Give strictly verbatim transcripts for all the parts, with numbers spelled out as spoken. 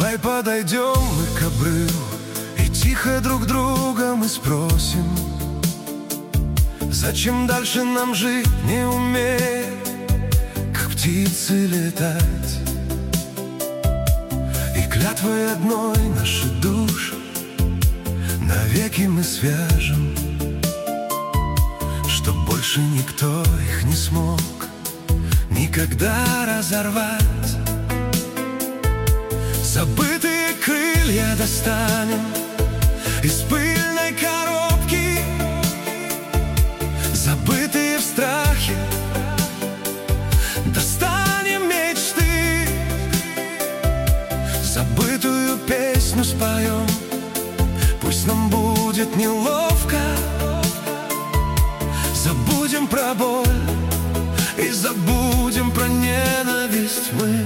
Давай подойдем мы к обрыву и тихо друг друга мы спросим: зачем дальше нам жить, не умея, как птицы летать? И клятвой одной наши души навеки мы свяжем, чтоб больше никто их не смог никогда разорвать. Забытые крылья достанем из пыльной коробки, забытые в страхе достанем мечты, забытую песню споем. Пусть нам будет неловко, забудем про боль и забудем про ненависть мы.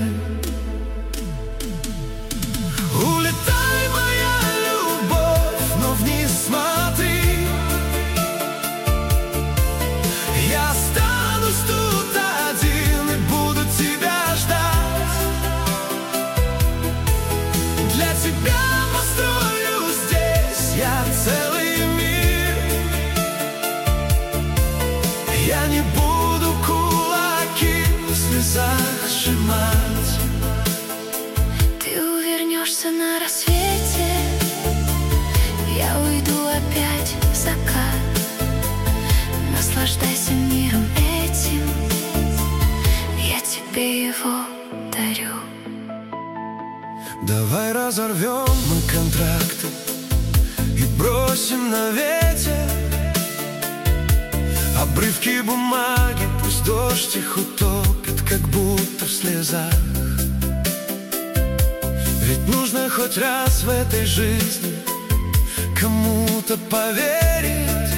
Улетай, моя любовь, но вниз смотри. Я останусь тут один и буду тебя ждать. Для тебя построю здесь я целый мир. Я не буду кулаки в слезах сжимать. На рассвете я уйду опять в закат. Наслаждайся миром этим, я тебе его дарю. Давай разорвем мы контракты и бросим на ветер обрывки бумаги, пусть дождь их утопит, как будто в слезах. Ведь нужно хоть раз в этой жизни кому-то поверить,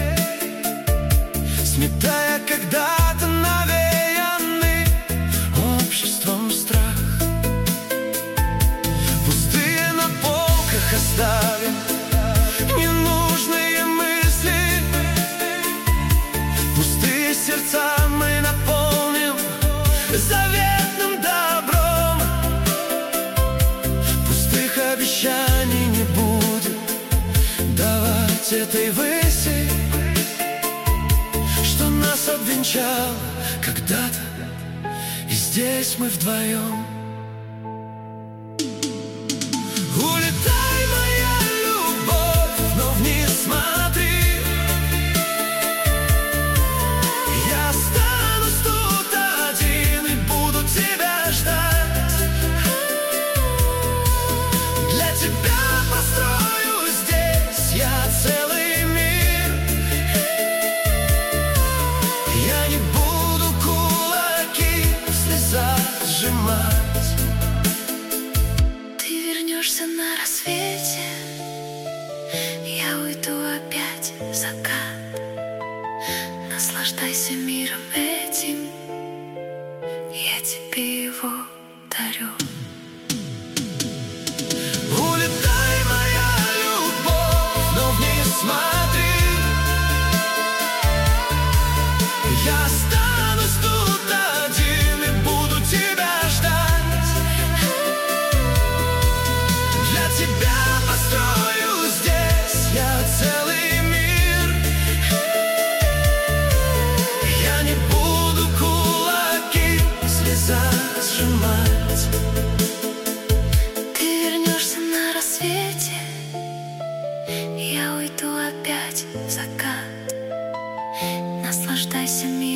сметая когда-то навеянный обществом страх. Пустые на полках оставим ненужные мысли, пустые сердца мы наполним заветным добром. Обещаний не будет давать этой выси, что нас обвенчало когда-то, и здесь мы вдвоем. Улетай, моя любовь, но вниз смотри. Я останусь тут один и буду тебя ждать. Тебя построю здесь я целый мир. Я не буду кулаки в слезах сжимать. Ты вернешься на рассвете, я уйду опять в закат. Наслаждайся миром этим, я тебе его дарю. Смотри, я останусь тут один и буду тебя ждать. Для тебя построю здесь я целый мир. Я не буду кулаки в слезах сжимать. Ты вернешься на рассвете, я уйду опять в закат. Наслаждайся миром.